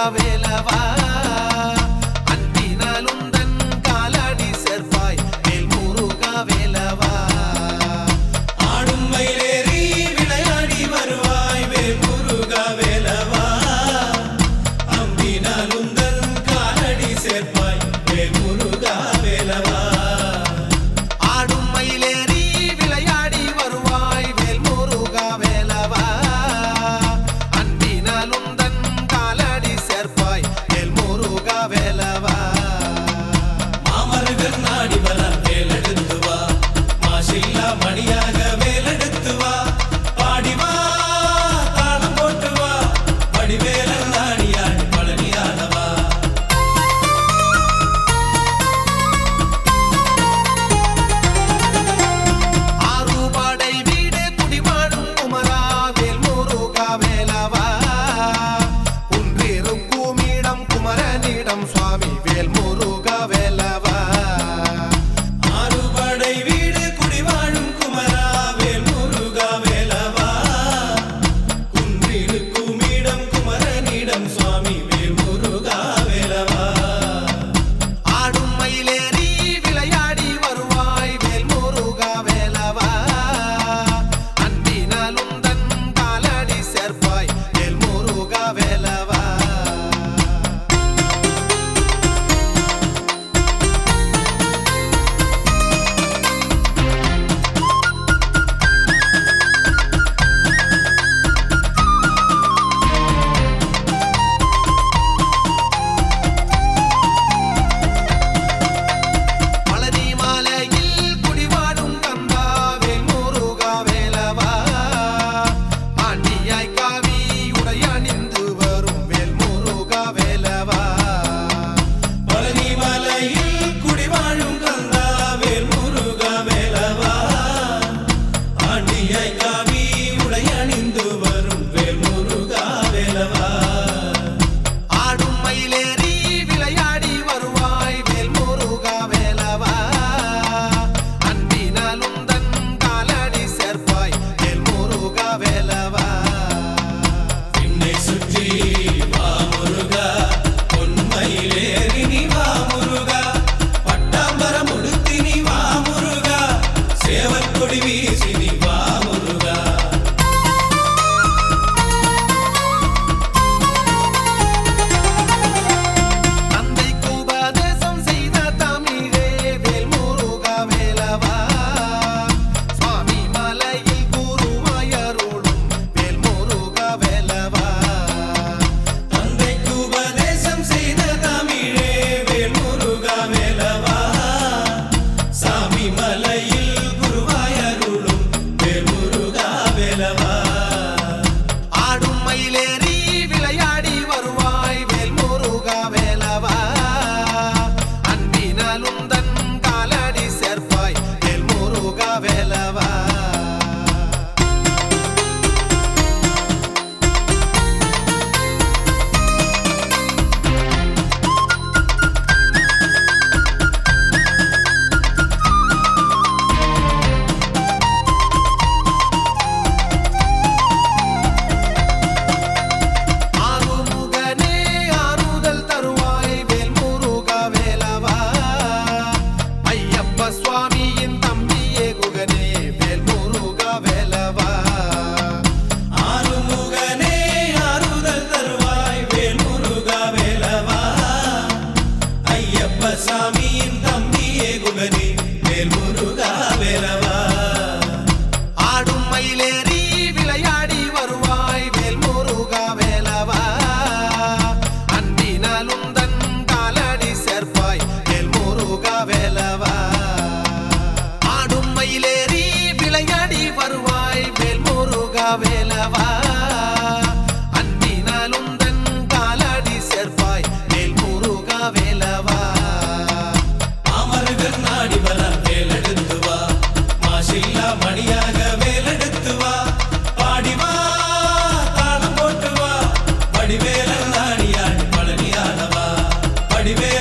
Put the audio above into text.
வேலவா அன்பினாலுந்தன் காலடி சேர்ப்பாய் வேல் முருகா வேலவா ஆடும் மயிலேறி விளையாடி வருவாய் வேல் முருகா வேலவா அம்பினாலுந்தன் காலடி சேர்ப்பாய் வேல் முருகா வேலவா ஆடும் மயிலேறி விளையாடி வருவாய் வேல் முருகா வேலவா அன்பினாலுந்தன் காலடி சேர்ப்பாய் வேல் முருகா வேலவா மாமருகன் நாடி வர வேலெடுத்து வா மாசில்லா மணியாக வேலெடுத்து வா பாடி வா தாளம் போட்டு வா படிவேலன் நாடியாடி பழனியானவா ஆறுபடை வீடு குடிவாழும் குமரா வேல் முருகா வேலவா குன்றிருக்கும் இடம் குமரனிடம் சுவாமி வேல் முருகா வேலவா ஆறுபடை வீடு குடிவாழும் குமரா வேல் முருகா வேலவா குன்றிருக்கும் இடம் குமரனிடம் சுவாமி வேல் முருகா வேலவா ஆடும் மயிலேறி விளையாடி வருவாய் வேல் முருகா வேலவா அன்பினாலுந்தன் காலடி சேர்ப்பாய் வேல் முருகா வேலவா பழனி மாலையில் குடிவாடும் கந்தா வேல் முருகா வேலவா ஆண்டியாய் காவி உடையணிந்து வரும் வேல் முருகா வேலவா பழனி மலையில் குடிவாழும் கந்தா வேல் முருகா வேலவா ஆண்டியாய் காவி உடையணிந்து வரும் வேல் முருகா வேலவா ஆடும் மயிலேறி விளையாடி வருவாய் வேல் முருகா வேலவா அன்பினாலுந்தன் காலடி சேர்ப்பாய் வேல் முருகா வேலவா என்னை சுற்றி வா முருகா பொன்மயிலேறி நீ வா முருகா பட்டாம்பரம் உடுத்தி நீ வா முருகா சேவல் கொடி வீசி நீ வா முருகா தந்தைக்கு உபதேசம் செய்த தமிழே வேல் முருகா வேலவா சுவாமி மலையில் குருவாயருளும் வேல் முருகா வேலவா தந்தைக்கு உபதேசம் செய்த தமிழே வேல் முருகா வேலவா சாமி மலையில் குருவாயருளும் வேல் முருகா வேலவா ஆடும் மயிலேறி விளையாடி வருவாய் வேல் முருகா வேலவா அன்பினாலுந்தன் காலடி சேர்ப்பாய் வேல் முருகா வேலவா ஆறுமுகனே ஆறுதல் தருவாய் வேல் முருகா வேலவா ஐயப்ப சுவாமியின் தம்பியே குகனே வேல் முருகா வேலவா ஆறுமுகனே ஆறுதல் தருவாய் வேல் முருகா வேலவா ஐயப்ப சாமியின் தம்பியே குகனே வேல் முருகா வேலவா ஆடும் மயிலேறி விளையாடி வருவாய் வேல் முருகா வேலவா அன்பினாலுந்தன் காலடி சேர்ப்பாய் வேல் முருகா வேலவா ஆடும் மயிலேறி விளையாடி வருவாய் வேல் முருகா வேலவா அன்பினாலுந்தன் காலடி சேர்ப்பாய் வேல் முருகா வேலவா மாமருகன் நாடி வர வேலெடுத்து வா மாசில்லா மணியாக வேலெடுத்து வா பாடி வா தாளம் போட்டு வா படிவேலன் நாடியாடி பழனியானவா படிவேலன்